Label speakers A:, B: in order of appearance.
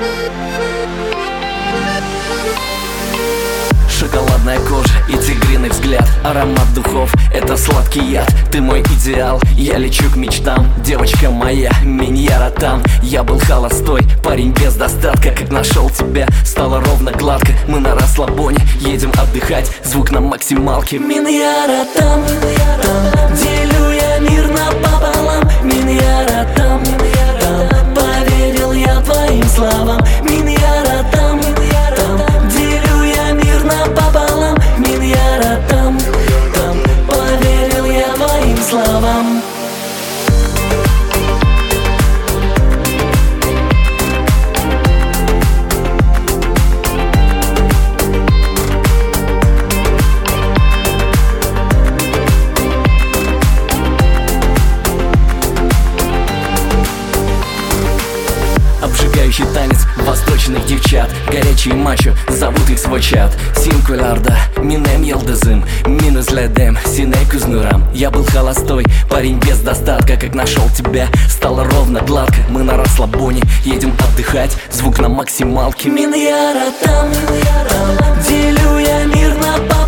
A: Шоколадная кожа и тигриный взгляд, аромат духов — это сладкий яд. Ты мой идеал, я лечу к мечтам. Девочка моя, Миньяра там. Я был холостой, парень без достатка. Как нашел тебя, стало ровно гладко. Мы на расслабоне, едем отдыхать. Звук на максималке. Миньяра там, там, делю я мир напополам. Миньяра там, там, поверил я твоим словам. Миньяра там, там, делю я мир напополам. Миньяра там, там, поверил я твоим словам. Обжигающий танец восточных девчат. Горячие мачо, зовут их свой чат. Синкулярда, минем елдызым, минус ледем, синей кузнурам. Я был холостой, парень без достатка. Как нашел тебя, стало ровно гладко. Мы на расслабоне, едем отдыхать. Звук на максималке. Миньяра там, там, делю я мир на